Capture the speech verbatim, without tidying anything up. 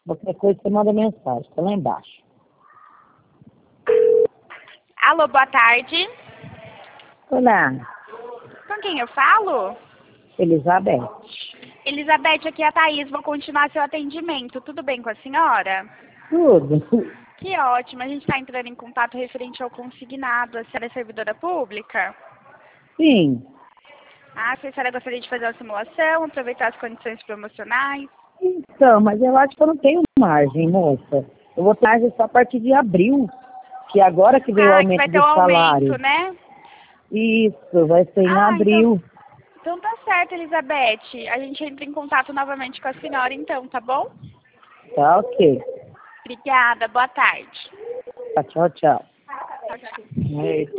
Qualquer coisa você manda mensagem, tá lá embaixo. Alô, boa tarde. Olá, Com quem eu falo? Elizabeth. Elizabeth, aqui é a Thaís. Vou continuar seu atendimento. Tudo bem com a senhora? Tudo? Que ótimo. A gente está entrando em contato referente ao consignado. A senhora é servidora pública? Sim. Ah, a senhora gostaria de fazer uma simulação, aproveitar as condições promocionais? Então, mas eu acho que eu não tenho margem, moça. Eu vou ter margem só a partir de abril, que agora que veio o Ah, que vai aumento ter um do aumento, salário. né? Isso, vai ser em Ah, abril. então, então tá certo, Elizabeth. A gente entra em contato novamente com a senhora, então, tá bom? Tá ok. Obrigada, boa tarde. Tá, tchau, tchau. Tchau, tchau. Eita.